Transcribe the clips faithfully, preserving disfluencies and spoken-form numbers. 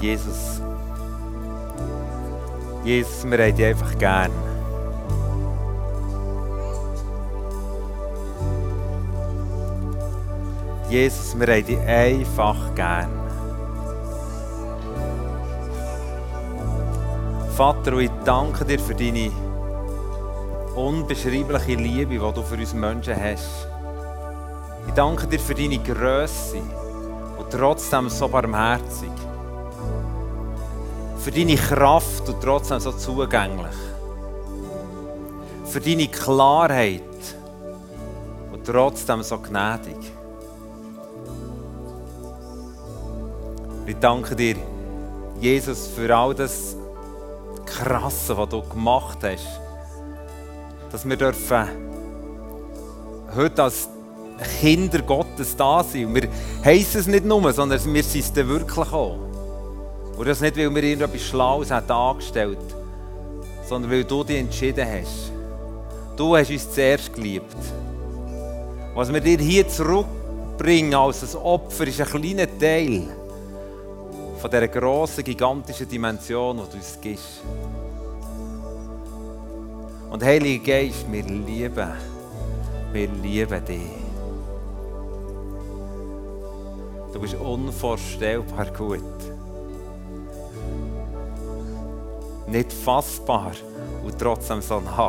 Jesus, Jesus, wir haben dich einfach gern. Jesus, wir haben dich einfach gern. Vater, ich danke dir für deine unbeschreibliche Liebe, die du für uns Menschen hast. Ich danke dir für deine Grösse und trotzdem so barmherzig. Für deine Kraft und trotzdem so zugänglich. Für deine Klarheit und trotzdem so gnädig. Ich danke dir, Jesus, für all das Krasse, was du gemacht hast. Dass wir dürfen heute als Kinder Gottes da sein. Und wir heissen es nicht nur, sondern wir sind es dann wirklich auch. Und das nicht, weil wir irgendetwas Schlaues haben angestellt haben, sondern weil du dich entschieden hast. Du hast uns zuerst geliebt. Was wir dir hier zurückbringen als ein Opfer, ist ein kleiner Teil von dieser grossen, gigantischen Dimension, die du uns gibst. Und Heiliger Geist, wir lieben, wir lieben dich. Du bist unvorstellbar gut. Nicht fassbar und trotzdem so nach.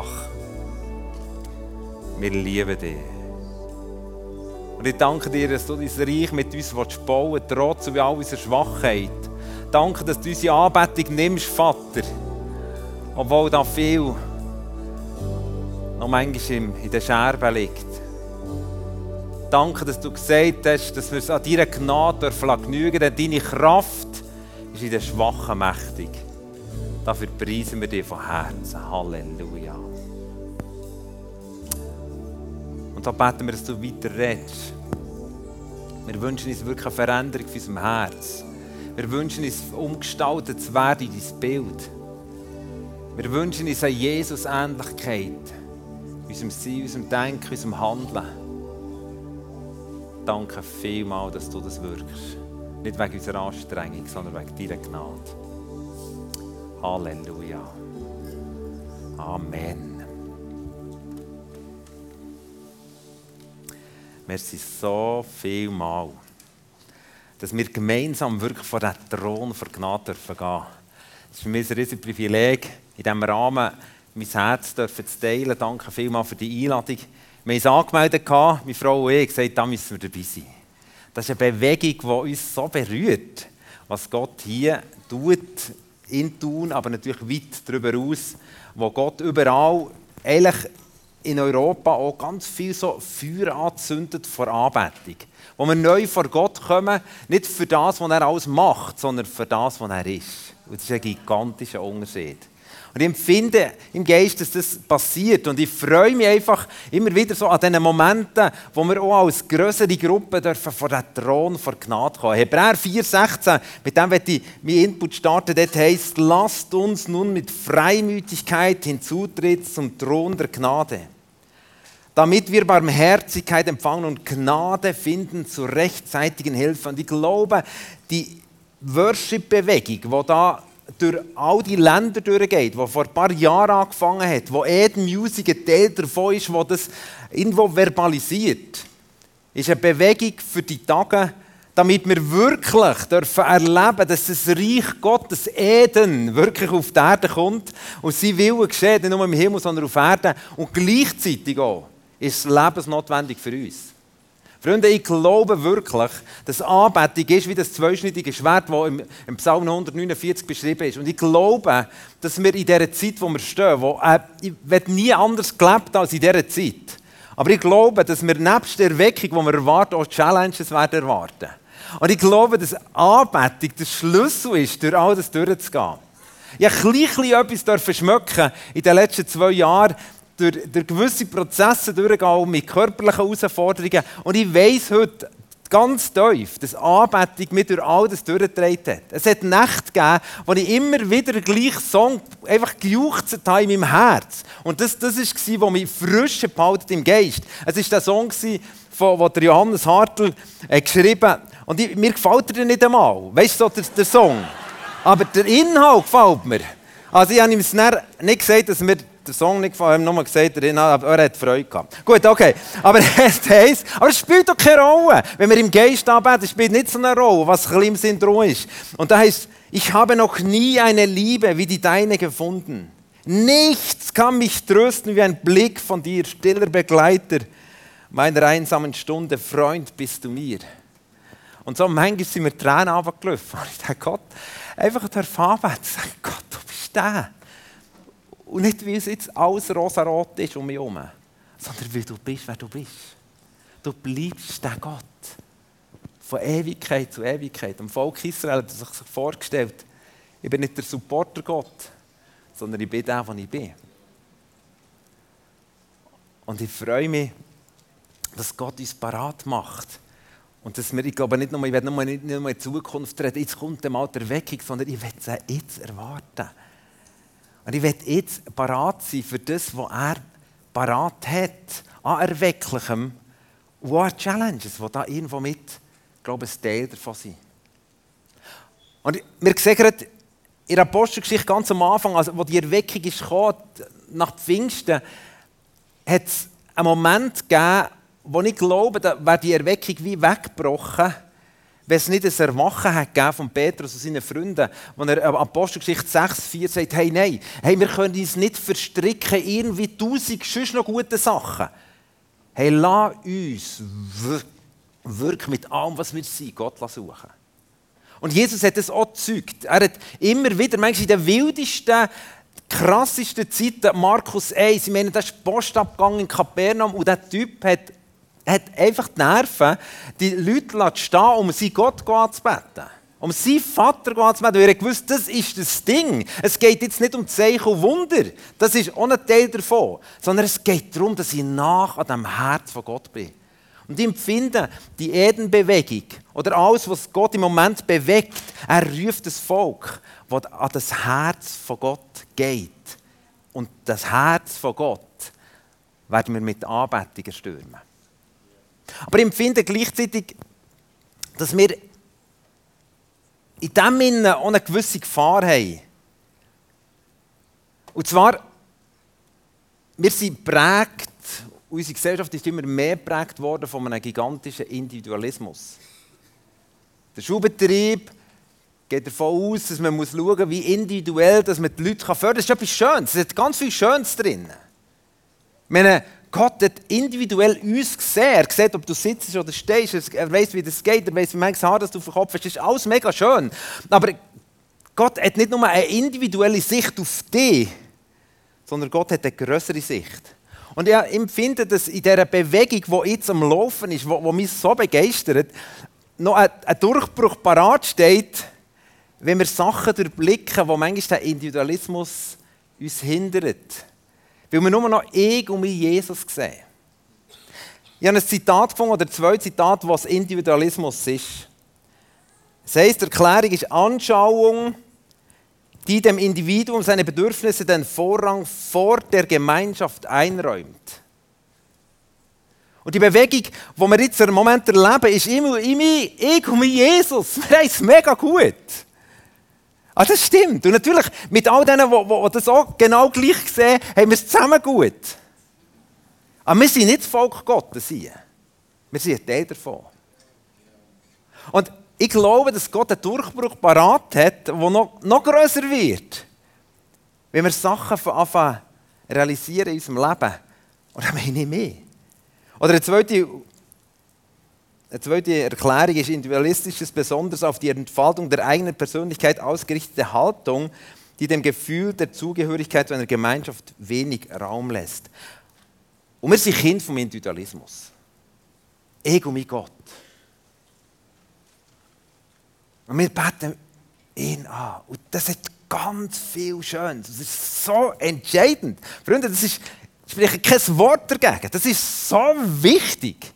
Wir lieben dich. Und ich danke dir, dass du dein Reich mit uns bauen willst, trotz all unserer Schwachheit. Danke, dass du unsere Anbetung nimmst, Vater. Obwohl da viel noch manchmal in den Scherben liegt. Danke, dass du gesagt hast, dass wir es an deiner Gnade genügen dürfen, denn deine Kraft ist in den Schwachen mächtig. Dafür preisen wir dich von Herzen. Halleluja. Und da beten wir, dass du weiter redest. Wir wünschen uns wirklich eine Veränderung für unserem Herz. Wir wünschen uns, umgestaltet zu werden in dein Bild. Wir wünschen uns eine Jesus-Ähnlichkeit. In unserem Sein, unserem Denken, unserem Handeln. Danke vielmals, dass du das wirkst. Nicht wegen unserer Anstrengung, sondern wegen deiner Gnade. Halleluja. Amen. Merci so vielmals, dass wir gemeinsam wirklich vor den Thron der Gnade dürfen gehen. Es ist für mich ein riesiges Privileg, in diesem Rahmen mein Herz dürfen zu teilen. Danke vielmals für die Einladung. Wir haben uns angemeldet, meine Frau und ich, gesagt, da müssen wir dabei sein. Das ist eine Bewegung, die uns so berührt, was Gott hier tut, in Thun, aber natürlich weit darüber hinaus, wo Gott überall, eigentlich in Europa auch ganz viel so Feuer anzündet vor Anbetung. Wo wir neu vor Gott kommen, nicht für das, was er alles macht, sondern für das, was er ist. Und das ist ein gigantischer Unterschied. Und ich empfinde im Geist, dass das passiert. Und ich freue mich einfach immer wieder so an diesen Momenten, wo wir auch als grössere Gruppe dürfen vor den Thron vor Gnade kommen. Hebräer vier sechzehn, mit dem werde ich meinen Input starten. Dort heisst, lasst uns nun mit Freimütigkeit hinzutreten zum Thron der Gnade, damit wir Barmherzigkeit empfangen und Gnade finden zur rechtzeitigen Hilfe. Und ich glaube, die Worship-Bewegung, die da durch all die Länder durchgeht, die vor ein paar Jahren angefangen hat, wo Eden Music ein Teil davon ist, die das irgendwo verbalisiert, ist eine Bewegung für die Tage, damit wir wirklich dürfen erleben, dass das Reich Gottes Eden wirklich auf die Erde kommt und sein Wille geschieht, nicht nur im Himmel, sondern auf Erden. Und gleichzeitig auch ist es lebensnotwendig für uns. Freunde, ich glaube wirklich, dass Anbetung ist wie das zweischneidige Schwert, das im, im Psalm hundertneunundvierzig beschrieben ist. Und ich glaube, dass wir in dieser Zeit, wo wir stehen, wo, äh, ich werde nie anders gelebt als in dieser Zeit. Aber ich glaube, dass wir nebst der Erweckung, die wir erwarten, auch Challenges werden erwarten. Und ich glaube, dass Anbetung der Schlüssel ist, durch all das durchzugehen. Ich durfte ein bisschen etwas schmecken in den letzten zwei Jahren, durch, durch gewisse Prozesse durchgehen, auch mit körperlichen Herausforderungen. Und ich weiss heute ganz tief, dass Anbetung mich durch all das durchgetragen hat. Es hat Nächte gegeben, wo ich immer wieder den gleichen Song einfach gejuchzt habe in meinem Herz. Und das, das war, was mich frisch behalten im Geist. Es war der Song, den der Johannes Hartl äh, geschrieben hat. Und ich, mir gefällt er nicht einmal. Weißt du, so, der, der Song? Aber der Inhalt gefällt mir. Also ich habe ihm nicht gesagt, dass mir der Song nicht gefallen hat, nur gesagt, der Inhalt, aber er hat Freude gehabt. Gut, okay. Aber es heisst, aber es spielt doch keine Rolle. Wenn wir im Geist anbeten, spielt nicht so eine Rolle, was ein bisschen im Syndrom ist. Und da heißt, ich habe noch nie eine Liebe wie die deine gefunden. Nichts kann mich trösten wie ein Blick von dir, stiller Begleiter meiner einsamen Stunde. Freund bist du mir. Und so manchmal sind mir Tränen runtergelaufen. Und ich dachte, Gott, einfach anbeten, sagen, Gott, du bist der. Und nicht, weil es jetzt alles rosarot ist um mich herum, sondern weil du bist, wer du bist. Du bleibst der Gott. Von Ewigkeit zu Ewigkeit. Im Volk Israel hat er sich vorgestellt, ich bin nicht der Supporter-Gott, sondern ich bin der, der ich bin. Und ich freue mich, dass Gott uns parat macht. Und dass wir, ich glaube nicht nur, ich werde nicht nur in die Zukunft reden, jetzt kommt der mal die Erweckung, sondern ich will es jetzt erwarten. Und ich will jetzt parat sein für das, was er parat hat, an Erwecklichem und an Challenges, die da irgendwo mit, ich glaube, ein Teil davon sind. Und wir sehen gerade in der Apostelgeschichte ganz am Anfang, also, wo die Erweckung ist gekommen, nach Pfingsten, hat es einen Moment gegeben, wo ich glaube, da wäre die Erweckung wie weggebrochen, wenn es nicht ein Erwachen hat gegeben von Petrus und seinen Freunden, wo er in Apostelgeschichte sechs vier sagt, hey, nein, hey, wir können uns nicht verstricken, irgendwie tausend sonst noch gute Sachen. Hey, lass uns wirklich mit allem, was wir sind, Gott suchen. Und Jesus hat das auch gezeugt. Er hat immer wieder, manchmal in den wildesten, krassesten Zeiten, Markus eins, ich meine, da ist Postabgang in Kapernaum und der Typ hat, hat einfach die Nerven, die Leute stehen, um seinen Gott anzubeten. Um seinen Vater anzubeten. Und er gewusst, das ist das Ding. Es geht jetzt nicht um Zeichen und Wunder. Das ist auch ein Teil davon. Sondern es geht darum, dass ich nach an dem Herz von Gott bin. Und ich empfinde die Edenbewegung oder alles, was Gott im Moment bewegt, er ruft das Volk, das an das Herz von Gott geht. Und das Herz von Gott werden wir mit Anbetung stürmen. Aber ich empfinde gleichzeitig, dass wir in dem Sinne auch eine gewisse Gefahr haben. Und zwar, wir sind geprägt, unsere Gesellschaft ist immer mehr geprägt worden von einem gigantischen Individualismus. Der Schulbetrieb geht davon aus, dass man schauen muss, wie individuell dass man die Leute fördern kann. Das ist etwas Schönes, es hat ganz viel Schönes drin. Ich meine, Gott hat individuell uns gesehen. Er sieht, ob du sitzt oder stehst. Er weiß, wie das geht. Er weiß, wie manches Haar das du auf dem Kopf hast. Das ist alles mega schön. Aber Gott hat nicht nur eine individuelle Sicht auf dich, sondern Gott hat eine größere Sicht. Und ich empfinde, dass in dieser Bewegung, die jetzt am Laufen ist, die mich so begeistert, noch ein, ein Durchbruch parat steht, wenn wir Sachen durchblicken, wo manchmal der Individualismus uns hindert. Weil wir nur noch ich und mich Jesus sehen. Ich habe ein Zitat gefunden, oder zwei Zitate, was Individualismus ist. Das heisst, die Erklärung ist Anschauung, die dem Individuum seine Bedürfnisse den Vorrang vor der Gemeinschaft einräumt. Und die Bewegung, die wir jetzt im Moment erleben, ist immer ich und mich Jesus. Wir haben es mega gut. Ah, das stimmt. Und natürlich, mit all denen, die das auch genau gleich sehen, haben wir es zusammen gut. Aber wir sind nicht das Volk Gottes hier. Wir sind ein Teil davon. Und ich glaube, dass Gott einen Durchbruch parat hat, der noch, noch grösser wird. Wenn wir Sachen von Anfang realisieren in unserem Leben. Und dann meine ich nicht mehr. Oder eine zweite, eine zweite Erklärung ist individualistisches, besonders auf die Entfaltung der eigenen Persönlichkeit ausgerichtete Haltung, die dem Gefühl der Zugehörigkeit zu einer Gemeinschaft wenig Raum lässt. Und wir sind Kind vom Individualismus. Ich und mein Gott. Und wir beten ihn an. Und das hat ganz viel Schönes. Das ist so entscheidend. Freunde, das ist, ich spreche kein Wort dagegen. Das ist so wichtig.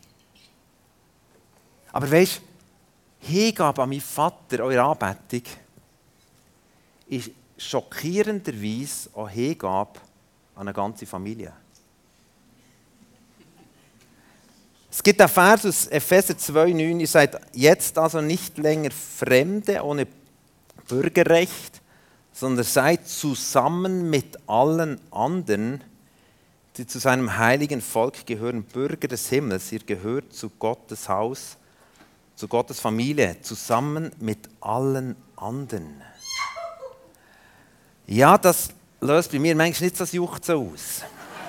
Aber weisst du, Hingabe an meinen Vater, eure Anbetung, ist schockierenderweise auch Hingabe an eine ganze Familie. Es gibt einen Vers aus Epheser zwei neun, ihr seid jetzt also nicht länger Fremde ohne Bürgerrecht, sondern seid zusammen mit allen anderen, die zu seinem heiligen Volk gehören, Bürger des Himmels. Ihr gehört zu Gottes Haus, zu Gottes Familie, zusammen mit allen anderen. Ja, das löst bei mir manchmal nicht so das Juchzen aus.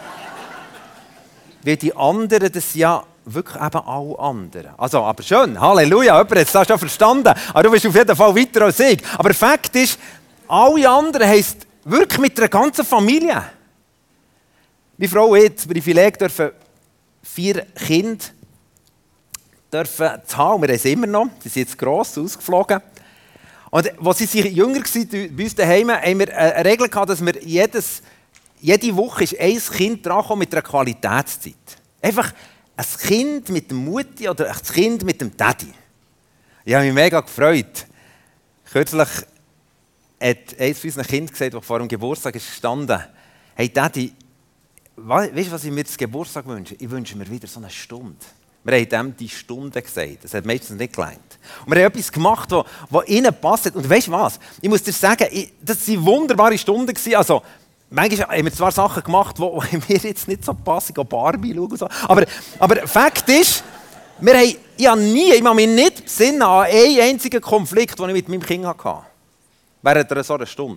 Weil die anderen, das ja wirklich eben alle anderen. Also, aber schön, Halleluja, jemand hat das schon verstanden. Aber du bist auf jeden Fall weiter als ich. Aber Fakt ist, alle anderen heisst wirklich mit einer ganzen Familie. Meine Frau und ich das Privileg dürfen vier Kinder dürfen zu haben. Wir haben sie immer noch. Sie sind jetzt gross, ausgeflogen. Und als sie jünger waren, bei uns daheim, haben wir eine Regel gehabt, dass wir jedes, jede Woche ist ein Kind dran mit einer Qualitätszeit. Einfach ein Kind mit der Mutti oder ein Kind mit dem Daddy. Ich habe mich mega gefreut. Kürzlich hat eines von unseren Kindern gesagt, das vor dem Geburtstag ist gestanden: Hey Daddy, weißt du, was ich mir zum Geburtstag wünsche? Ich wünsche mir wieder so eine Stunde. Wir haben dem die Stunde gesagt. Das hat meistens nicht gelangt. Und wir haben etwas gemacht, was ihnen passt. Und weißt du was? Ich muss dir sagen, ich, das waren wunderbare Stunden. Also, manchmal haben wir zwar Sachen gemacht, die mir jetzt nicht so passen, wie Barbie schauen und so. Aber, aber Fakt ist, wir haben, ich habe nie, ich habe mich nicht besinnen an einen einzigen Konflikt, den ich mit meinem Kind hatte. Während so einer Stunde.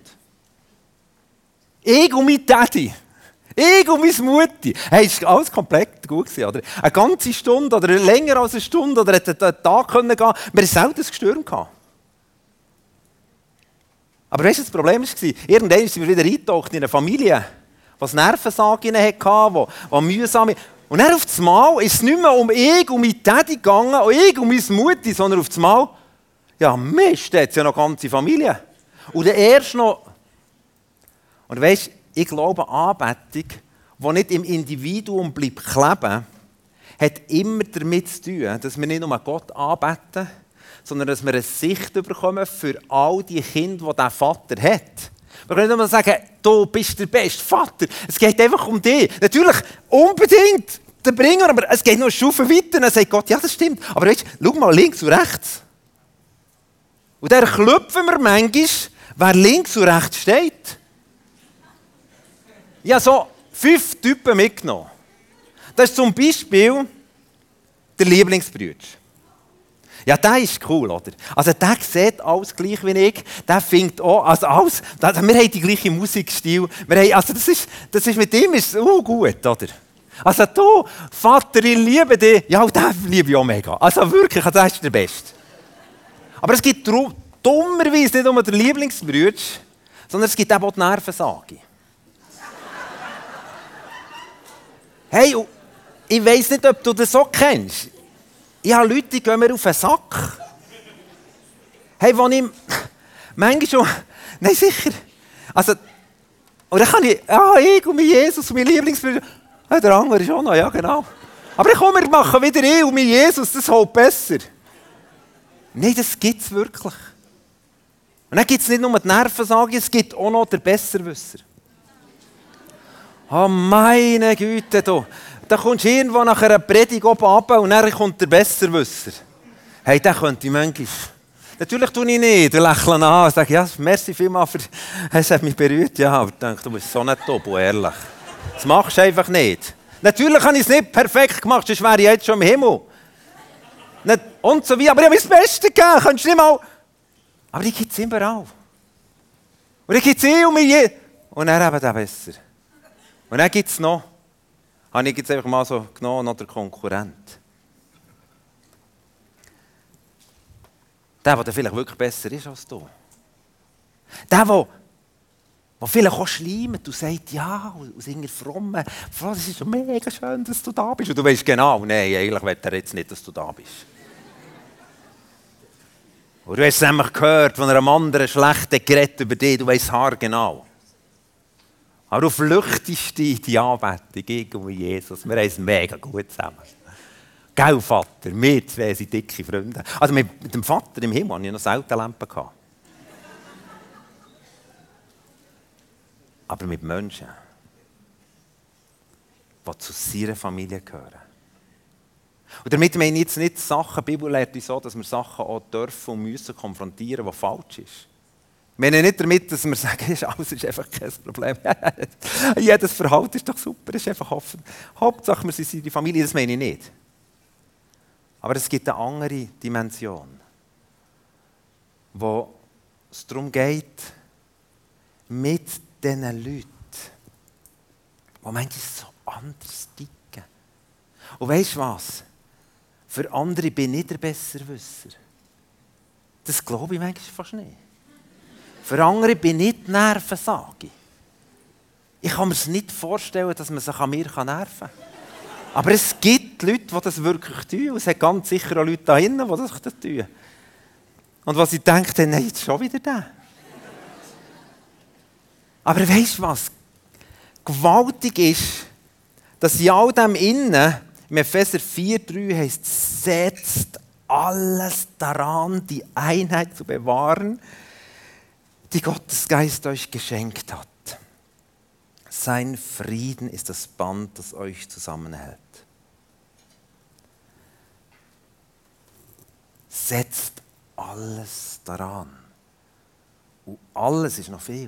Ich und mein Daddy. Ich und meine Mutti. Hey, es war alles komplett gut gewesen, oder? Eine ganze Stunde oder länger als eine Stunde oder hätte einen Tag gehen können. Wir hatten selten ein Gestürm. Aber weißt du, das Problem war, irgendwann sind wir wieder eingetaucht in eine Familie, die Nervensagen hatte, die mühsam. Und dann auf einmal ist es nicht mehr um ich und mein Daddy gegangen, und ich und meine Mutti, sondern auf einmal, ja Mist, da hat es ja noch eine ganze Familie. Und dann erst noch. Und weißt du, ich glaube, Anbetung, die nicht im Individuum bleibt kleben, hat immer damit zu tun, dass wir nicht nur Gott anbeten, sondern dass wir eine Sicht bekommen für all die Kinder, die dieser Vater hat. Wir können nicht nur sagen, du bist der beste Vater. Es geht einfach um dich. Natürlich, unbedingt der Bringer, aber es geht noch eine Stufe weiter. Dann sagt Gott, ja, das stimmt. Aber weißt, schau mal links und rechts. Und dann klopfen wir manchmal, wer links und rechts steht. Ich habe so fünf Typen mitgenommen. Das ist zum Beispiel der Lieblingsbruder. Ja, der ist cool, oder? Also der sieht alles gleich wie ich. Der findet auch, also alles, wir haben die gleichen Musikstil. Wir haben, also das ist, das ist mit ihm ist uh, gut, oder? Also du, Vater, ich liebe dich. Ja, den liebe ich auch mega. Also wirklich, der ist der Beste. Aber es gibt dummerweise nicht nur den Lieblingsbruder, sondern es gibt auch die Nervensage. Hey, ich weiss nicht, ob du das so kennst. Ich habe Leute, die gehen mir auf den Sack. Hey, wo ich manchmal schon. Nein, sicher. Also, und dann kann ich. Ah, ich und mein Jesus und mein Lieblingsbruder. Ah, der andere ist auch noch, ja, genau. Aber ich komme, wir machen wieder ich und mein Jesus, das holt besser. Nein, das gibt es wirklich. Und dann gibt es nicht nur die Nervensage, es gibt auch noch den Besserwisser. Oh meine Güte, du. Da kommst du irgendwo nach einer Predigt oben runter und dann kommt der Besserwisser. Hey, den könnte ich manchmal. Natürlich tue ich nicht, ich lächle an und sage, ja, merci vielmals, für... es hat mich berührt. Ja, aber ich denke, du bist so nicht toll, ehrlich. Das machst du einfach nicht. Natürlich habe ich es nicht perfekt gemacht, sonst wäre ich jetzt schon im Himmel. Nicht und so wie, aber ich habe mein Bestes gegeben, kannst du nicht mal... Aber die gibt es immer auch. Und die gibt es eh um mich. Und dann eben den besser. Und dann gibt es noch, habe ich jetzt einfach mal so genommen, noch der Konkurrent. Der, der vielleicht wirklich besser ist als du. Der, der, der vielleicht auch schleimt und sagt, ja, aus irgendeiner frommen, das ist so mega schön, dass du da bist. Und du weißt genau, nein, eigentlich will er jetzt nicht, dass du da bist. Und du hast es nämlich gehört von einem anderen schlechten Gerät über dich, du weißt haargenau. Aber du flüchtest dich in die Anbetung gegen Jesus. Wir haben es mega gut zusammen. Gell, Vater? Wir zwei sind dicke Freunde. Also mit dem Vater im Himmel hatte ich noch selten Lampen. Aber mit Menschen, die zu seiner Familie gehören. Und damit meine ich jetzt nicht Sachen, die Bibel lehrt uns so, dass wir Sachen auch dürfen und müssen konfrontieren, die falsch ist. Ich meine nicht damit, dass wir sagen, alles ist einfach kein Problem. Jedes Verhalten ist doch super, ist einfach offen. Hauptsache, wir sind die Familie, das meine ich nicht. Aber es gibt eine andere Dimension, wo es darum geht, mit diesen Leuten, die manchmal so anders ticken. Und weisst du was? Für andere bin ich der Besserwisser. Das glaube ich manchmal fast nicht. Für andere bin ich die Nervensage. Ich kann mir es nicht vorstellen, dass man sich an mir nerven kann. Aber es gibt Leute, die das wirklich tun. Und es hat ganz sicher auch Leute da hinten, die das tun. Und was ich denke, nein, jetzt schon wieder der. Aber weisst du was? Gewaltig ist, dass in all dem innen, im Epheser vier drei heißt, setzt alles daran, die Einheit zu bewahren, die Gottes Geist euch geschenkt hat. Sein Frieden ist das Band, das euch zusammenhält. Setzt alles daran. Und alles ist noch viel.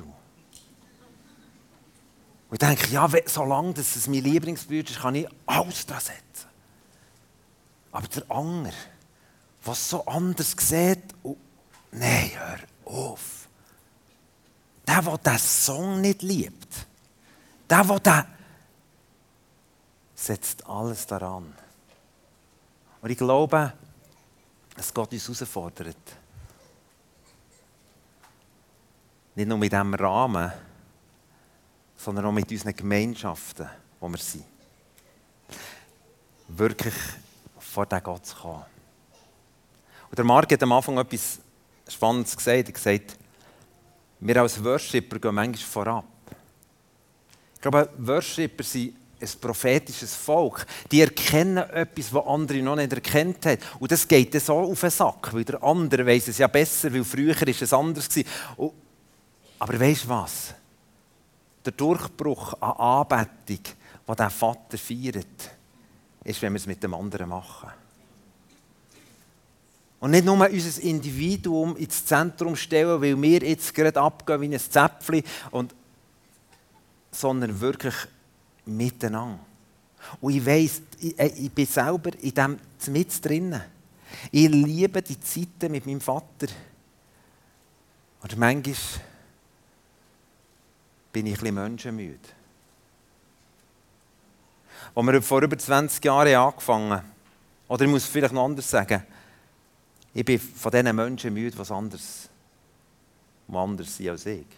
Und ich denke, ja, solange das mein Lieblingsbücher ist, kann ich alles daran setzen. Aber der andere, was so anders sieht, und nein, hör auf. Der, der diesen Song nicht liebt, der, der den, setzt alles daran. Und ich glaube, dass Gott uns herausfordert. Nicht nur mit diesem Rahmen, sondern auch mit unseren Gemeinschaften, wo wir sind. Wirklich vor diesen Gott zu kommen. Und der Marc hat am Anfang etwas Spannendes gesagt. Er hat gesagt, wir als Worshipper gehen manchmal vorab. Ich glaube, Worshipper sind ein prophetisches Volk. Die erkennen etwas, was andere noch nicht erkannt haben. Und das geht dann so auf den Sack, weil der andere weiss es ja besser, weil früher war es anders. Und, aber weisst du was? Der Durchbruch an Anbetung, den der Vater feiert, ist, wenn wir es mit dem anderen machen. Und nicht nur unser Individuum ins Zentrum stellen, weil wir jetzt gerade abgehen wie ein Zäpfchen, und, sondern wirklich miteinander. Und ich weiss, ich, ich bin selber in dem mit drinnen. Ich liebe die Zeiten mit meinem Vater. Und manchmal bin ich ein bisschen menschenmüde. Als wir vor über zwanzig Jahren angefangen haben, oder ich muss vielleicht noch anders sagen, ich bin von diesen Menschen müde, die anders, die anders sind als ich.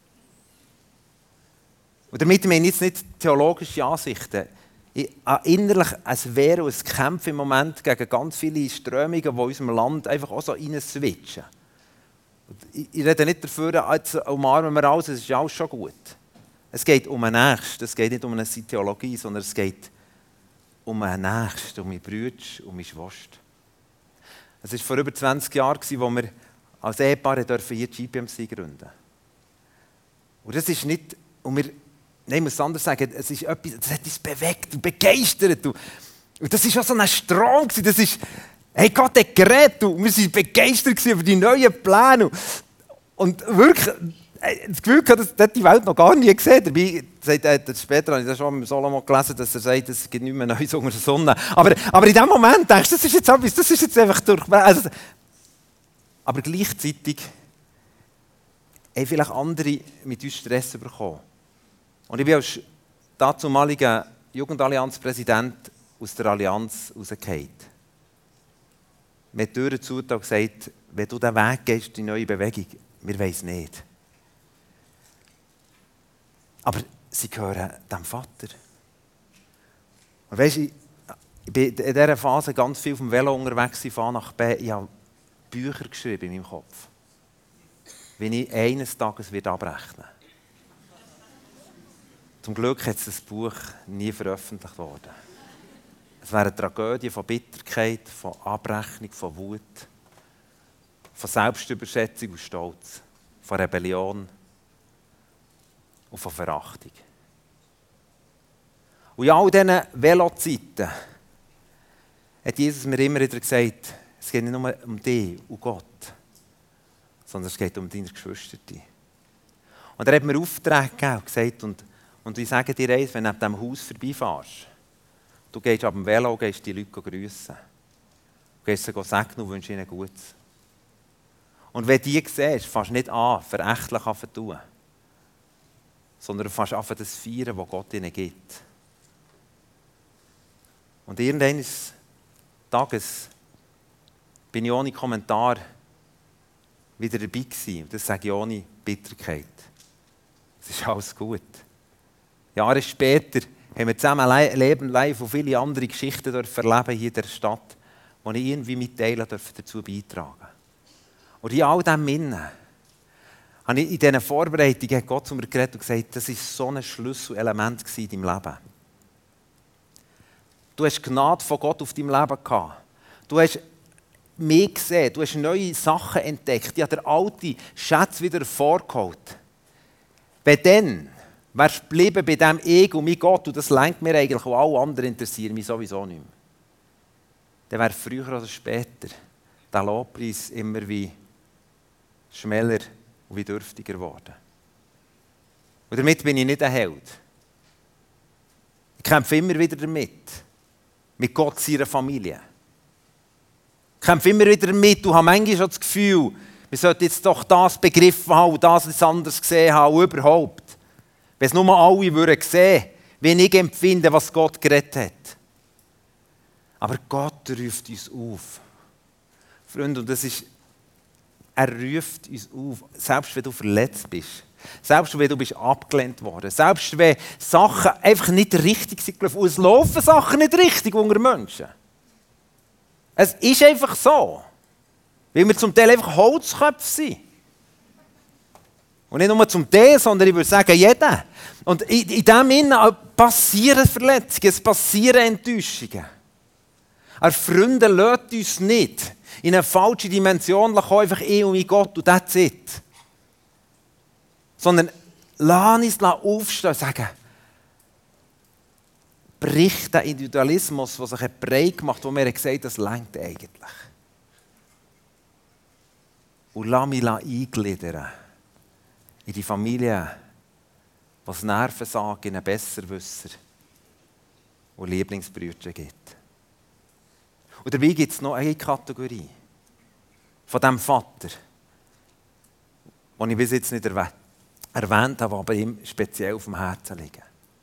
Und damit meine ich jetzt nicht theologische Ansichten. Ich, äh, innerlich, es wäre ein Kampf im Moment gegen ganz viele Strömungen, die in unserem Land einfach auch so reinswitchen. Ich, ich rede nicht dafür, jetzt umarmen wir alles, es ist alles schon gut. Es geht um einen Nächsten, es geht nicht um eine Theologie, sondern es geht um einen Nächsten, um meine Brüder, um meine Schwester. Es war vor über zwanzig Jahren, als wir als Ehepaar hier G P M C gründen durften. Und das ist nicht, und wir, nein, ich muss es anders sagen, es ist etwas, das hat uns bewegt und begeistert. Und, und das war auch so ein Strom. Das ist, hey, Gott hat geredet und wir waren begeistert über die neuen Pläne. Und wirklich, das Gefühl hatte, das hat die Welt noch gar nie gesehen. Dabei, sagt, später habe ich das schon mit Solomon gelesen, dass er sagt, es gibt nichts mehr Neues unter der Sonne. Aber, aber in dem Moment denkst du, das ist jetzt etwas, das ist jetzt einfach durch. Also, aber gleichzeitig haben vielleicht andere mit uns Stress bekommen. Und ich bin als dazumaliger Jugendallianz-Präsident aus der Allianz rausgefallen. Wir haben die Türen zu und gesagt, wenn du diesen Weg gehst, die neue Bewegung, wir wissen nicht. Aber sie gehören dem Vater. Und weisst, ich, ich bin in dieser Phase ganz viel auf dem Velo unterwegs, ich fahre nach B. Ich habe Bücher geschrieben in meinem Kopf, wie ich eines Tages wird abrechnen werde. Zum Glück ist das Buch nie veröffentlicht worden. Es wäre eine Tragödie von Bitterkeit, von Abrechnung, von Wut, von Selbstüberschätzung und Stolz, von Rebellion und von Verachtung. Und in all diesen Velozeiten hat Jesus mir immer wieder gesagt, es geht nicht nur um dich und Gott, sondern es geht um deine Geschwister. Und er hat mir Aufträge gegeben und gesagt, und, und ich sage dir eins, wenn du neben diesem Haus vorbeifährst, du gehst ab dem Velo und gehst die Leute grüßen. Du gehst sie segnen und wünschst ihnen Gutes. Und wenn du die siehst, fängst du nicht an, verächtlich zu tun, sondern du fängst an, das feiern, was Gott ihnen gibt. Und irgendeines Tages bin ich ohne Kommentar wieder dabei gewesen. Und das sage ich ohne Bitterkeit. Es ist alles gut. Jahre später haben wir zusammen ein Leben live und viele andere Geschichten erleben hier in der Stadt, die ich irgendwie mitteilen darf, dazu beitragen. Und in all dem Innen habe ich in diesen Vorbereitungen hat Gott zu mir geredet und gesagt, das war so ein Schlüsselelement in deinem Leben. Du hast Gnade von Gott auf deinem Leben gehabt. Du hast mehr gesehen, du hast neue Sachen entdeckt. Ich habe den alten Schatz wieder vorgeholt. Wenn dann wärst du geblieben bei diesem Ego, mein Gott, und das lenkt mir eigentlich, und alle anderen interessieren mich sowieso nicht mehr, dann wäre früher oder später der Lobpreis immer wie schmäler und wie dürftiger geworden. Und damit bin ich nicht ein Held. Ich kämpfe immer wieder damit. Mit Gott, seiner Familie. Ich kämpfe immer wieder damit und habe manchmal schon das Gefühl, wir sollten jetzt doch das begriffen haben und das etwas anderes gesehen haben und überhaupt. Wenn es nur alle würden sehen, wie ich empfinde, was Gott geredet hat. Aber Gott ruft uns auf. Freunde, und das ist, er ruft uns auf, selbst wenn du verletzt bist. Selbst wenn du bist abgelehnt worden. Selbst wenn Sachen einfach nicht richtig sind gelaufen. Und es laufen Sachen nicht richtig unter Menschen. Es ist einfach so. Weil wir zum Teil einfach Holzköpfe sind. Und nicht nur zum Teil, sondern ich würde sagen, jeder. Und in, in dem Innen passieren Verletzungen, es passieren Enttäuschungen. Aber Freunde, lasst uns nicht in eine falsche Dimension kommen, einfach ich und mein Gott und that's it. Sondern lass uns aufstehen und sagen, bricht den Individualismus, der sich breit gemacht hat, wo mir gesagt hat, das reicht eigentlich. Und lass mich eingliedern in die Familie, was Nervensagen in einen Besserwisser und Lieblingsbrüder gibt. Und dabei gibt es noch eine Kategorie von diesem Vater, den ich bis jetzt nicht erwähnt erwähnt habe, aber ihm speziell auf dem Herzen liegen.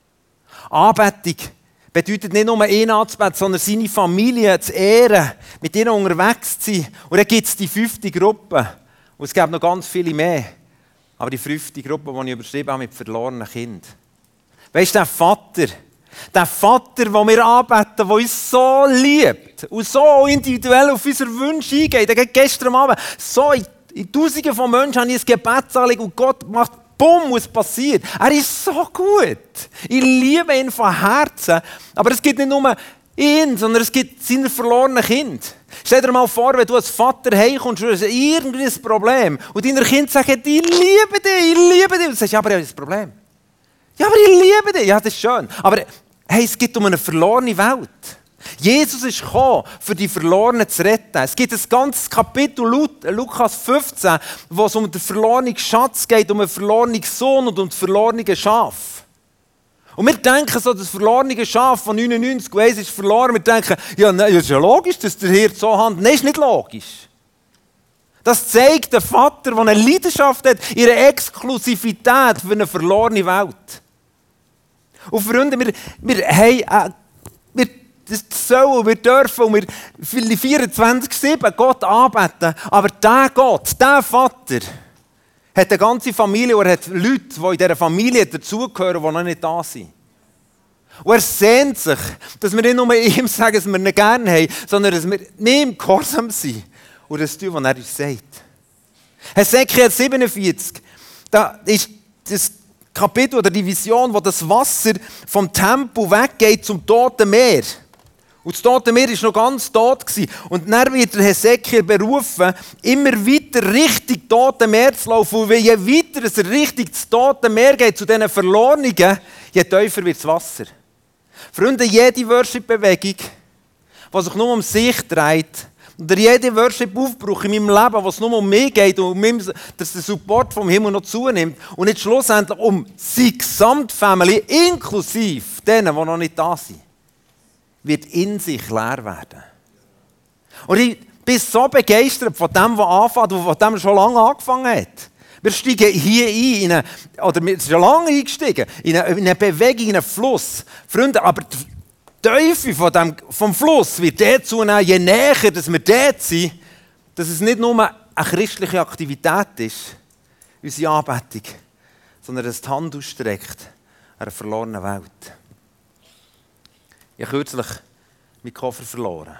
Anbetung bedeutet nicht nur ihn anzubeten, sondern seine Familie zu ehren, mit ihnen unterwegs zu sein. Und dann gibt es die fünfte Gruppe. Und es gibt noch ganz viele mehr. Aber die fünfte Gruppe, die ich überschrieben habe, mit verlorenen Kindern. Weisst du, der Vater, der Vater, den wir anbeten, der uns so liebt und so individuell auf unsere Wünsche eingeht. Der geht gestern Abend so in, in Tausenden von Menschen habe ich ein Gebetsanliegen und Gott macht bumm, was passiert. Er ist so gut. Ich liebe ihn von Herzen. Aber es gibt nicht nur ihn, sondern es gibt seine verlorenen Kinder. Stell dir mal vor, wenn du als Vater heimkommst und hast irgendwie ein Problem und deine Kinder sagen, ich liebe dich, ich liebe dich. Und du sagst, ja, aber ich habe ein Problem. Ja, aber ich liebe dich. Ja, das ist schön. Aber hey, es geht um eine verlorene Welt. Jesus ist gekommen, für die Verlorenen zu retten. Es gibt ein ganzes Kapitel, Lukas fünfzehn, wo es um den verlorenen Schatz geht, um einen verlorenen Sohn und um das verlorene Schaf. Und wir denken so, das verlorene Schaf von neunundneunzig, weiss, ist verloren. Wir denken, ja, nein, ist ja logisch, dass der Hirt so handelt. Nein, ist nicht logisch. Das zeigt den Vater, der eine Leidenschaft hat, ihre Exklusivität für eine verlorene Welt. Und Freunde, wir, wir haben, äh, wir das sollen wir dürfen und wir vierundzwanzig sieben Gott anbeten. Aber der Gott, der Vater, hat eine ganze Familie und er hat Leute, die in dieser Familie dazugehören, die noch nicht da sind. Und er sehnt sich, dass wir nicht nur ihm sagen, dass wir ihn gerne haben, sondern dass wir nicht im Gehorsam sind und das tun, was er uns sagt. Hesekiel siebenundvierzig, da ist das Kapitel oder die Vision, wo das Wasser vom Tempel weggeht zum Toten Meer. Und das Tote Meer war noch ganz tot. Und dann wird der Hesekiel berufen, immer weiter Richtung Tote Meer zu laufen. Und je weiter es Richtung das Tote Meer geht, zu diesen Verlorenen, je tiefer wird das Wasser. Freunde, jede Worship-Bewegung, die sich nur um sich dreht, Oder jede Worship-Aufbruch in meinem Leben, wo es nur um mich geht und um mich, dass der Support vom Himmel noch zunimmt und nicht schlussendlich um seine Gesamtfamilie, inklusive denen, die noch nicht da sind, wird in sich leer werden. Und ich bin so begeistert von dem, was anfängt und von dem schon lange angefangen hat. Wir steigen hier ein, in eine, oder wir sind schon lange eingestiegen, in eine, in eine Bewegung, in einen Fluss. Freunde, aber die Tiefe von dem, vom Fluss wird dort zunehmen, je näher dass wir dort sind, dass es nicht nur eine christliche Aktivität ist, unsere Anbetung, sondern dass die Hand ausstreckt an einer verlorenen Welt. Ich habe kürzlich meinen Koffer verloren.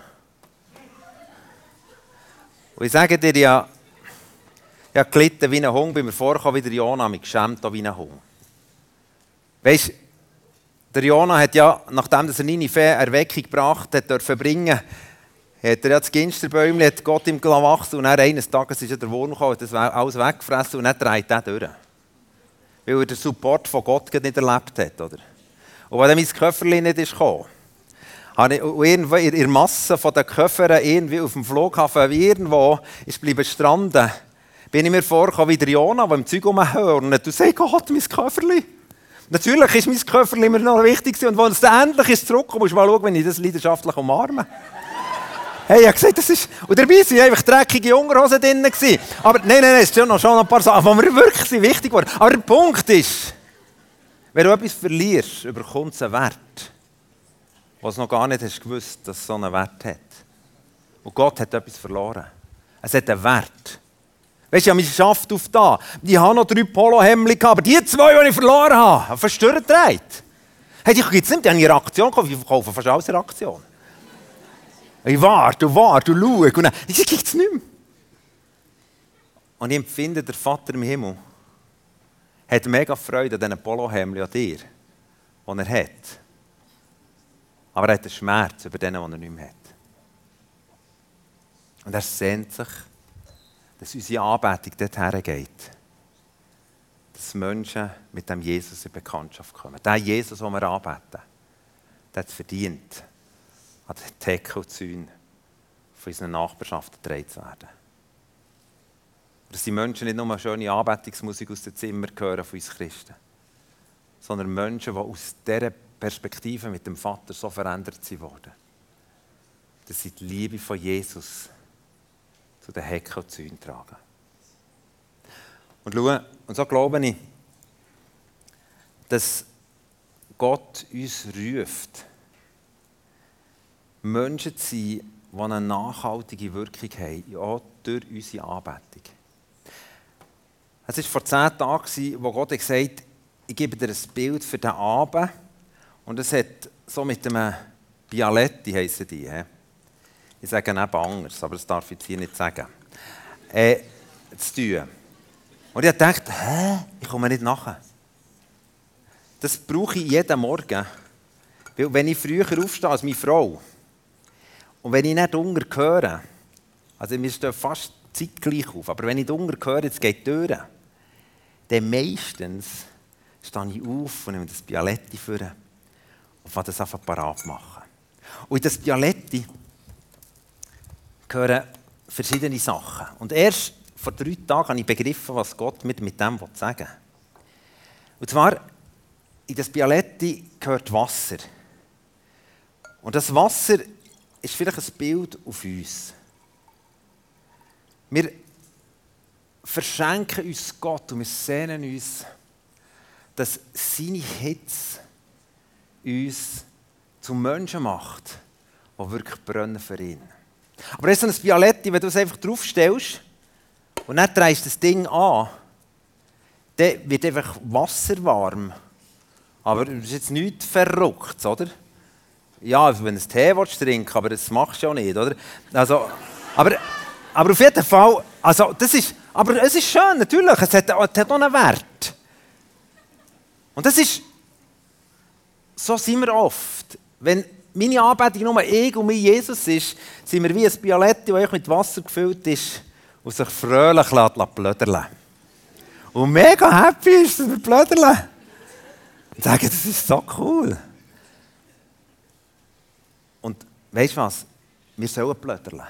Und ich sage dir, ja, ich habe gelitten wie ein Hund, bin mir vorgekommen wie der Jona, mich geschämt wie ein Hund. Weisst, der Jona hat ja, nachdem er Ninive Erweckung gebracht hat, dürfen bringen, hat er ja das Ginsterbäumchen, hat Gott ihm wachsen und dann eines Tages ist ja der Wurm gekommen, hat das alles weggefressen und dann dreht er durch. Weil er den Support von Gott nicht erlebt hat. Oder? Und weil dann mein Köfferchen nicht ist gekommen, habe ich irgendwo in der Masse von den Köffern irgendwie auf dem Flughafen irgendwo ist bleiben stranden, bin ich mir vorgekommen wie der Jona, der im Zeug rumhört und sagt, Gott, mein Köfferchen. Natürlich ist mein Köfferchen immer noch wichtig und als es dann endlich ist zurückkommt, musst du mal schauen, wenn ich das leidenschaftlich umarme. Hey, ich habe gesagt, das ist... Und dabei waren einfach dreckige Unterhosen drin. Aber nein, nein, nein, es sind noch schon ein paar Sachen, die mir wirklich wichtig waren. Aber der Punkt ist, wenn du etwas verlierst, überkommt es einen Wert, was du noch gar nicht hast gewusst, dass es so einen Wert hat. Und Gott hat etwas verloren. Es hat einen Wert. Weißt du, ich habe mich Schaft auf da. Ich habe noch drei Polohemden, aber die zwei, die ich verloren habe, haben verstört gedreht. Hey, die gibt es nicht, die haben eine Aktion gekauft, ich verkaufe fast alles eine Aktion. Ich warte, und warte, und schaue, und dann, das gibt es nicht mehr. Und ich empfinde, der Vater im Himmel hat mega Freude an diesen Polohemden an dir, die er hat. Aber er hat einen Schmerz über den, den er nicht mehr hat. Und er sehnt sich, dass unsere Anbetung dorthin geht. Dass Menschen mit dem Jesus in Bekanntschaft kommen. Der Jesus, den wir anbeten, der hat es verdient, an den Theke und Zäune von unseren Nachbarschaften getragen zu werden. Dass die Menschen nicht nur eine schöne Anbetungsmusik aus den Zimmern hören von uns Christen, sondern Menschen, die aus dieser Perspektive mit dem Vater so verändert wurden, dass sie die Liebe von Jesus zu den Hecken und Zäunen tragen. Und schau, und so glaube ich, dass Gott uns ruft, Menschen zu sein, die eine nachhaltige Wirkung haben, ja, durch unsere Anbetung. Es war vor zehn Tagen, wo Gott gesagt hat, ich gebe dir ein Bild für den Abend. Und es hat so mit einem Bialetti, heissen die. He? Ich sage eben anders, aber das darf ich jetzt hier nicht sagen. Äh, zu tun. Und ich habe gedacht, hä? Ich komme nicht nachher. Das brauche ich jeden Morgen. Weil wenn ich früher aufstehe als meine Frau und wenn ich nicht unter höre, also wir stehen fast zeitgleich auf, aber wenn ich unter höre, jetzt geht die Tür, dann meistens stehe ich auf und nehme das Bialetti vor und fange das einfach parat machen. Und in das Bialetti gehören verschiedene Sachen. Und erst vor drei Tagen habe ich begriffen, was Gott mir mit dem sagen will. Und zwar, in das Bialetti gehört Wasser. Und das Wasser ist vielleicht ein Bild auf uns. Wir verschenken uns Gott und wir sehnen uns, dass seine Hitze uns zu Menschen macht, die wirklich brennen für ihn. Aber das ist so ein Bialetti, wenn du es einfach draufstellst und dann drehst du das Ding an, dann wird einfach wasserwarm. Aber das ist jetzt nichts Verrücktes, oder? Ja, wenn du einen Tee willst, trinken, aber das machst du ja nicht, oder? Also, aber, aber auf jeden Fall, also das ist, aber es ist schön, natürlich, es hat, es hat auch einen Wert. Und das ist, so sind wir oft. Wenn meine Anbetung nur ich und mein Jesus ist, sind wir wie ein Bialetti, das mit Wasser gefüllt ist und sich fröhlich plödern lässt. Und mega happy ist, dass wir plödern. Und sagen, das ist so cool. Und weißt du was? Wir sollen plödern.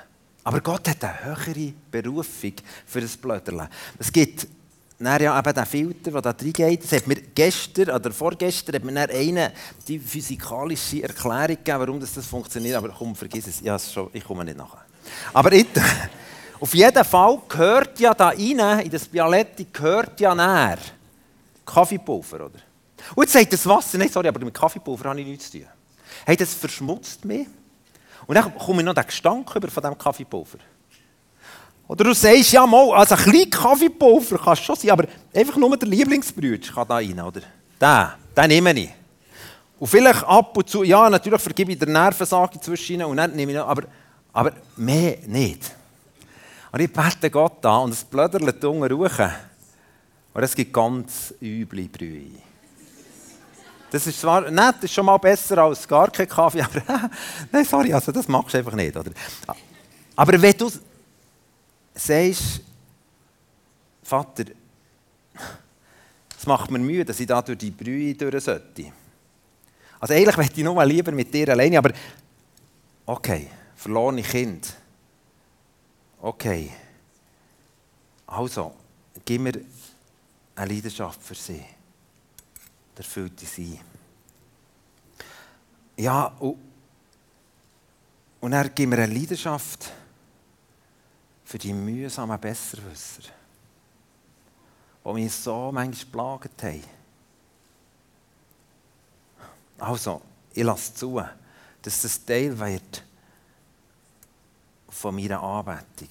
Aber Gott hat eine höhere Berufung für das Blöderle. Es gibt dann ja eben den Filter, der da reingeht. Das hat mir gestern oder vorgestern hat mir dann eine die physikalische Erklärung gegeben, warum das, das funktioniert. Aber komm, vergiss es. Ja, es schon, ich komme nicht nachher. Aber ich, auf jeden Fall gehört ja da rein, in das Bialetti, gehört ja näher Kaffeepulver, oder? Und jetzt sagt das Wasser, nein, sorry, aber mit Kaffeepulver habe ich nichts zu tun. Hey, das verschmutzt mich. Und dann komme ich noch den Gestank über von diesem Kaffeepulver. Oder du sagst, ja mal, also ein bisschen Kaffeepulver kann es schon sein, aber einfach nur der Lieblingsbrütsch kann da rein, oder? Den, den nehme ich. Und vielleicht ab und zu, ja, natürlich vergebe ich der Nervensage zwischen und dann nehme ich noch, aber, aber mehr nicht. Und ich bete Gott da und es blöderlet unten hoch. Und es gibt ganz üble Brühe. Das ist zwar nett, das ist schon mal besser als gar kein Kaffee, aber nein, sorry, also das machst du einfach nicht, oder? Aber wenn du sagst, Vater, es macht mir Mühe, dass ich da durch die Brühe durch sollte. Also eigentlich möchte ich nur lieber mit dir alleine, aber okay, verlorene Kind. Okay. Also, gib mir eine Leidenschaft für sie. Erfüllt sie. Ja, und, und er gibt mir eine Leidenschaft für die mühsamen Besserwisser, die mich so manchmal geplagt haben. Also, ich lasse zu, dass das Teil wird von meiner Anbetung.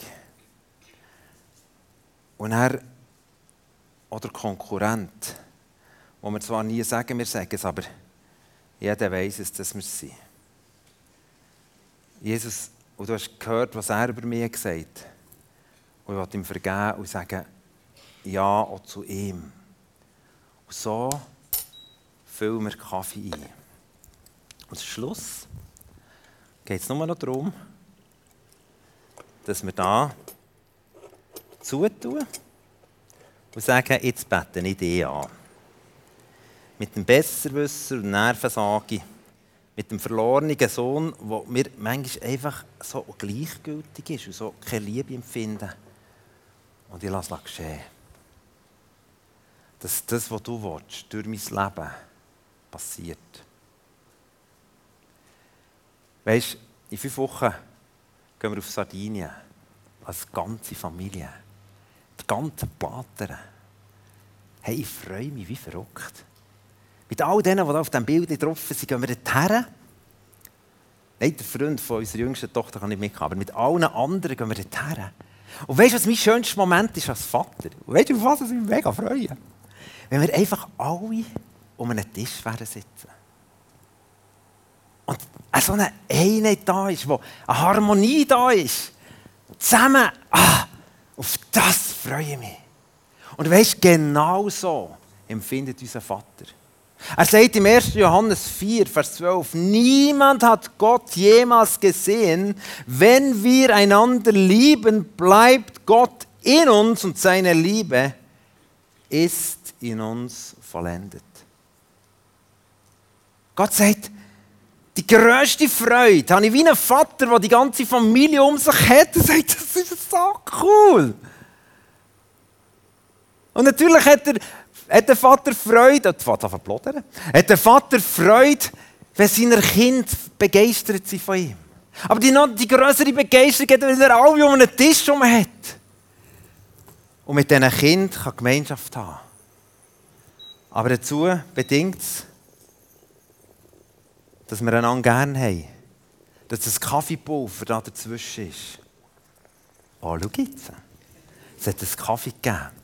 Und er, oder Konkurrent, wo wir zwar nie sagen, wir sagen es, aber jeder weiss es, dass wir es sind. Jesus, und du hast gehört, was er über mich gesagt hat. Und ich will ihm vergeben und sagen, ja, auch zu ihm. Und so füllen wir Kaffee ein. Und zum Schluss geht es nur noch darum, dass wir da zutun und sagen, jetzt bete ich dich an. Mit dem Besserwisser und Nervensage, mit dem verlorenen Sohn, der mir manchmal einfach so gleichgültig ist und so keine Liebe empfinden. Und ich lasse es geschehen. Dass das, was du willst, durch mein Leben passiert. Weisst, in fünf Wochen gehen wir auf Sardinien. Als ganze Familie. Die ganzen Platten. Hey, ich freue mich wie verrückt. Mit all denen, die auf diesem Bild nicht drauf sind, gehen wir dorthin. Nein, der Freund von unserer jüngsten Tochter kann nicht mitkommen, aber mit allen anderen gehen wir dorthin. Und weißt du, was mein schönster Moment ist als Vater? Und weißt du, auf was ich mich mega freue? Wenn wir einfach alle um einen Tisch werden sitzen. Und so eine Einheit da ist, wo eine Harmonie da ist. Zusammen, ah, auf das freue ich mich. Und weißt du, genau so empfindet unser Vater. Er sagt im ersten Johannes vier, Vers zwölf, niemand hat Gott jemals gesehen. Wenn wir einander lieben, bleibt Gott in uns und seine Liebe ist in uns vollendet. Gott sagt, die grösste Freude habe ich wie einen Vater, der die ganze Familie um sich hat. Er sagt, das ist so cool. Und natürlich hat er Hat der Vater Freude, der Vater verplodern, hat der Vater Freude, wenn seine Kinder begeistert sind von ihm. Aber die, noch, die grössere Begeisterung hat, wenn er alle um einen Tisch herum hat. Und mit diesen Kindern kann Gemeinschaft haben. Aber dazu bedingt es, dass wir einander gerne haben. Dass das Kaffeepulver da dazwischen ist. Oh, schau jetzt. Es hat einen Kaffee gegeben.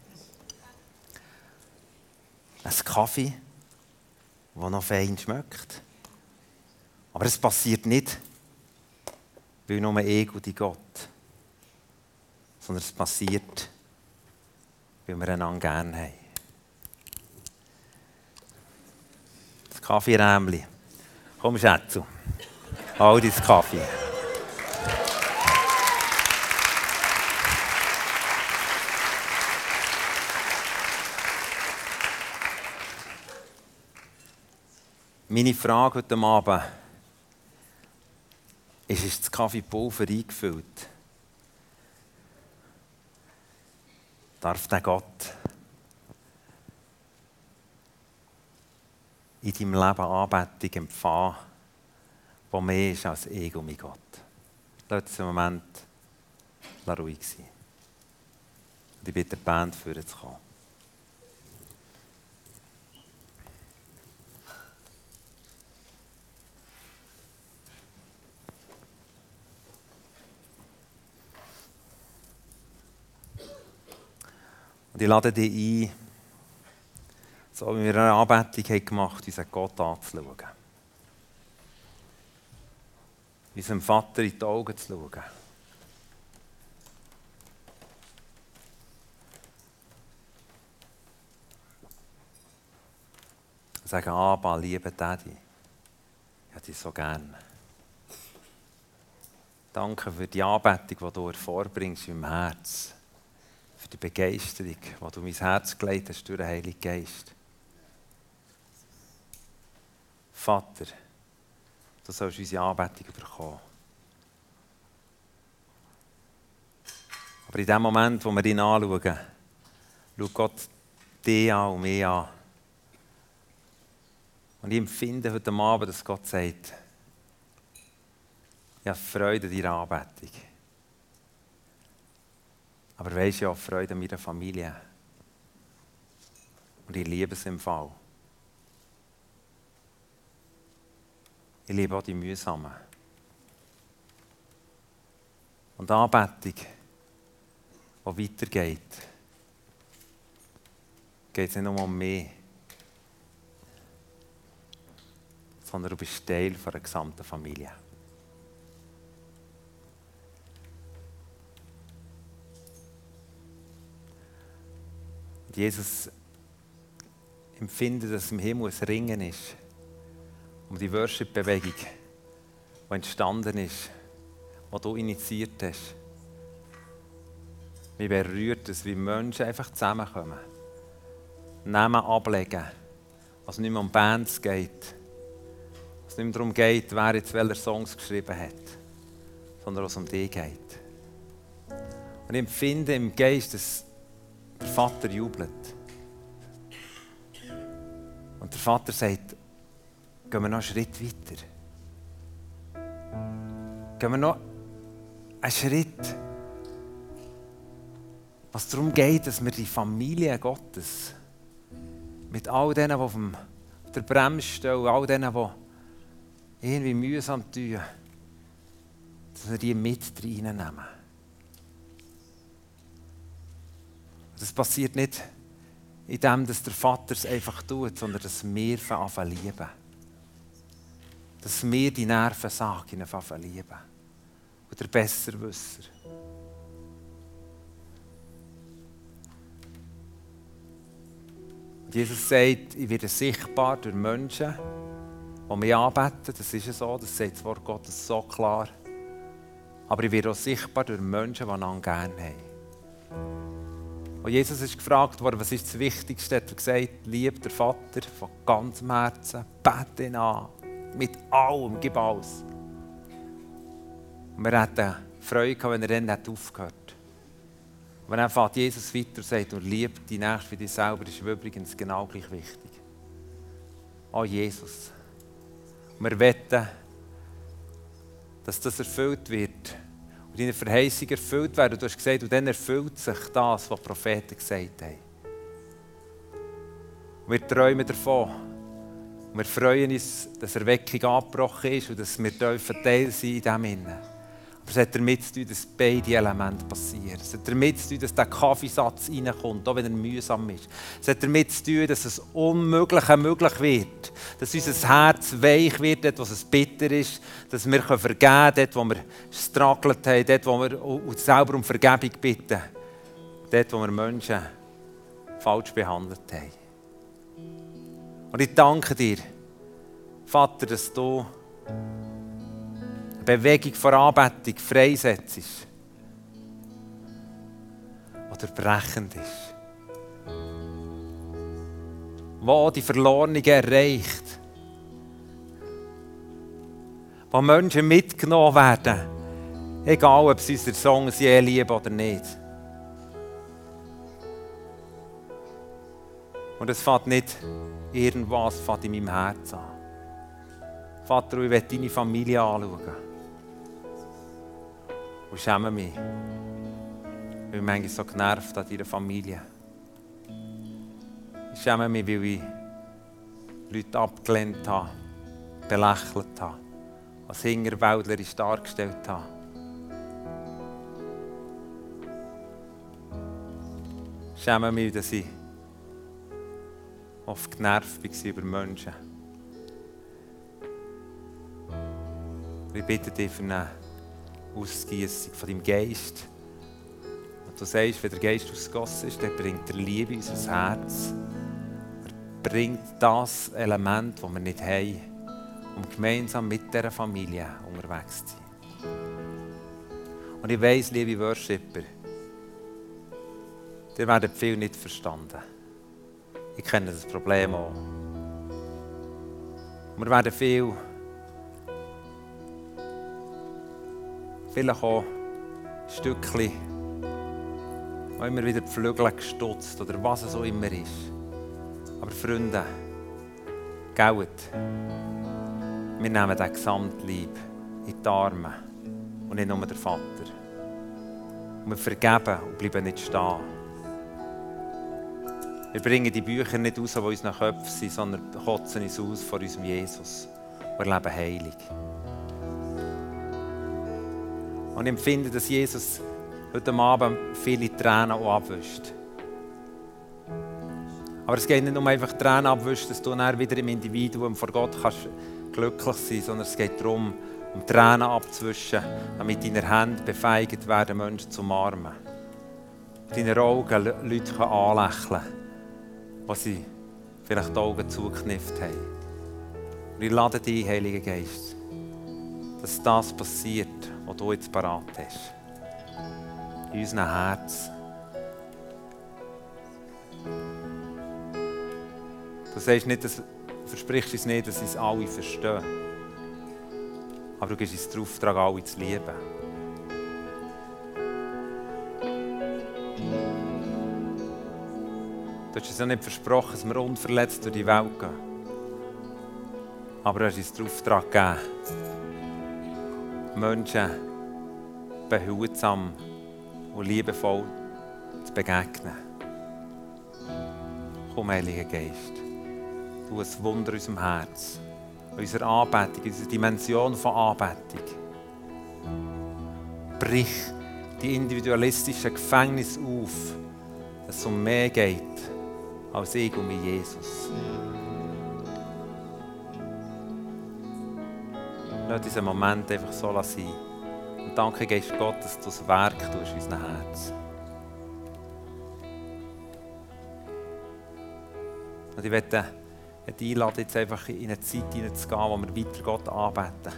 Ein Kaffee, der noch fein schmeckt. Aber es passiert nicht, weil nur ich und die Gott. Sondern es passiert, weil wir einander gerne haben. Das Kaffeerämli. Komm, Schätzel. Hol dein Kaffee. Meine Frage heute Abend ist, ist das Kaffeepulver eingefüllt? darf der Gott in deinem Leben Anbetung empfangen, die mehr ist als ich und mein Gott. Lass uns einen Moment ruhig sein. Und ich bitte die Band vorzukommen. Und ich lade dich ein, so wie wir eine Anbetung haben gemacht haben, unseren Gott anzuschauen. Unserem Vater in die Augen zu schauen. Und sagen, Abba, lieber Daddy, ich habe dich so gern. Danke für die Anbetung, die du hervorbringst in meinem Herz. Für die Begeisterung, die du in mein Herz gelegt hast durch den Heiligen Geist. Vater, du sollst unsere Anbetung bekommen. Aber in dem Moment, wo wir ihn anschauen, schaut Gott dich an und mich an. Und ich empfinde heute Abend, dass Gott sagt, ich habe Freude an deiner Anbetung. Aber weisst du, ich habe Freude an meiner Familie. Und ich liebe es im Fall. Ich liebe auch die Mühsamen. Und die Anbetung, die weitergeht, geht es nicht nur um mich, sondern du bist Teil der gesamten Familie. Und Jesus empfindet, dass im Himmel ein Ringen ist um die Worship-Bewegung, die entstanden ist, die du initiiert hast. Mich berührt es, wie Menschen einfach zusammenkommen, Namen ablegen, was nicht mehr um Bands geht, was nicht mehr darum geht, wer jetzt welche Songs geschrieben hat, sondern was um dich geht. Und ich empfinde im Geist, dass der Vater jubelt. Und der Vater sagt, gehen wir noch einen Schritt weiter. Gehen wir noch einen Schritt, was darum geht, dass wir die Familie Gottes mit all denen, die auf, dem, auf der Bremse stehen, all denen, die irgendwie mühsam tun, dass wir die mit reinnehmen. Das passiert nicht indem dass der Vater es einfach tut, sondern dass wir anfangen zu lieben. Dass wir die Nervensagen anfangen zu lieben. Und der Besserwisser. Und Jesus sagt, ich werde sichtbar durch Menschen, die mich anbeten. Das ist so, das sagt das Wort Gottes so klar. Aber ich werde auch sichtbar durch Menschen, die einander gerne haben. Und Jesus ist gefragt worden, was ist das Wichtigste? Er hat gesagt, liebe den Vater von ganzem Herzen, bete ihn an, mit allem, gib alles. Und wir hätten Freude gehabt, wenn er dann aufgehört hätte. Und dann fährt Jesus weiter und sagt, und liebe die Nächste wie dich selber, ist übrigens genau gleich wichtig. Oh Jesus. Und wir wetten, dass das erfüllt wird. Und deine Verheißung erfüllt werden. Du hast gesagt, und dann erfüllt sich das, was die Propheten gesagt haben. Und wir träumen davon. Und wir freuen uns, dass Erweckung angebrochen ist und dass wir Teil sein in dem Innen. Aber es hat damit zu tun, dass beide Elemente passieren. Es hat damit zu tun, dass der Kaffeesatz reinkommt, auch wenn er mühsam ist. Es hat damit zu tun, dass das Unmögliche möglich wird. Dass unser Herz weich wird, dort, wo es bitter ist. Dass wir vergeben können, dort, wo wir gestruggelt haben, dort, wo wir uns selber um Vergebung bitten. Dort, wo wir Menschen falsch behandelt haben. Und ich danke dir, Vater, dass du Bewegung vor Anbetung freisetzt, oder brechend ist. Wo die Verlorenen erreicht. Wo Menschen mitgenommen werden, egal ob sie unsere Songs je lieben oder nicht. Und es fängt nicht irgendwas fängt in meinem Herzen an. Vater, ich will deine Familie anschauen. Und schäme mich. Ich bin manchmal so genervt an deiner Familie. Ich schäme mich, weil ich Leute abgelehnt habe, belächelt habe, als hinterwäldlerisch dargestellt habe. Ich schäme mich, dass ich oft genervt war über Menschen. Ich bitte dich für eine Ausgießung von deinem Geist. Und du sagst, wenn der Geist ausgegossen ist, dann bringt er Liebe in unser Herz. Er bringt das Element, das wir nicht haben, um gemeinsam mit dieser Familie unterwegs zu sein. Und ich weiss, liebe Worshipper, ihr werdet viel nicht verstanden. Ich kenne das Problem auch. Wir werden viel, vielleicht auch ein Stückchen, auch immer wieder die Flügel gestutzt oder was es auch immer ist. Aber Freunde, Geld, wir nehmen den Gesamtlieb in die Arme und nicht nur der Vater. Und wir vergeben und bleiben nicht stehen. Wir bringen die Bücher nicht raus, die unseren Köpfen sind, sondern kotzen uns aus vor unserem Jesus. Wir leben heilig. Und ich empfinde, dass Jesus heute Abend viele Tränen auch abwischt. Aber es geht nicht um einfach Tränen abwischen, dass du dann wieder im Individuum vor Gott kannst glücklich sein kannst, sondern es geht darum, um Tränen abzuwischen, damit deine Hände befähigt werden, Menschen zu umarmen. Deine Augen Leute anlächeln können, wo sie vielleicht die Augen zugeknifft haben. Und ich lade dich, Heiliger Geist, dass das passiert, was du jetzt parat hast. In unserem Herzen. Du sagst nicht, dass, versprichst uns nicht, dass uns alle verstehen. Aber du gibst uns den Auftrag, alle zu lieben. Du hast uns ja nicht versprochen, dass wir unverletzt durch die Welt gehen. Aber du hast uns den Auftrag gegeben, Menschen behutsam und liebevoll zu begegnen. Komm, Heiliger Geist, tu ein Wunder in unserem Herz, in unserer Anbetung, in unserer Dimension von Anbetung. Brich die individualistischen Gefängnisse auf, dass es um mehr geht als ich und mein Jesus. Lass diesen Moment einfach so sein. Und danke, Geist Gott, dass du das Werk tust in unserem Herzen. Und ich möchte dich einladen, jetzt einfach in eine Zeit hineinzugehen, wo wir weiter Gott anbeten.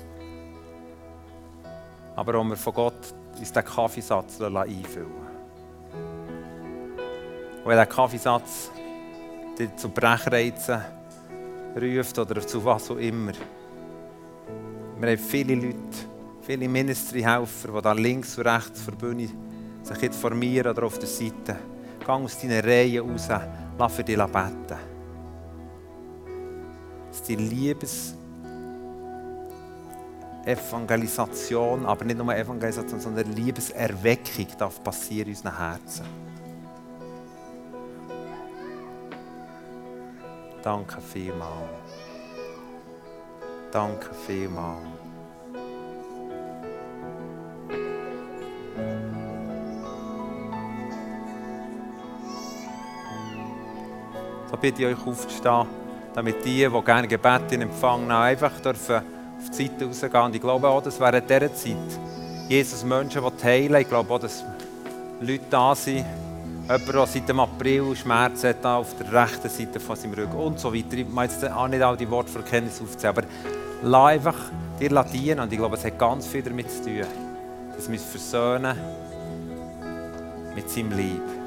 Aber wo wir von Gott uns diesen Kaffeesatz einfüllen. Und wenn dieser Kaffeesatz dich zu Brechreizen ruft oder zu was auch immer. Wir haben viele Leute, viele Ministry-Helfer, die da links und rechts vor der Bühne sich jetzt formieren oder auf der Seite. Geh aus deinen Reihen raus, lass für dich beten. Dass die Liebes Evangelisation, aber nicht nur Evangelisation, sondern Liebeserweckung darf passieren in unseren Herzen. Danke vielmals. Danke vielmals. So bitte ich euch aufzustehen, damit die, die gerne Gebet in Empfang nehmen, einfach dürfen auf die Seite rausgehen. Und ich glaube auch, dass während dieser Zeit Jesus Menschen heilen will. Ich glaube auch, dass Leute da sind, jemand, der seit dem April Schmerz hat auf der rechten Seite von seinem Rücken und so weiter. Ich möchte jetzt auch nicht all die Worte für Kenntnis aufzählen, aber lass einfach dir dienen. Und ich glaube, es hat ganz viel damit zu tun, dass wir uns versöhnen mit seinem Lieb.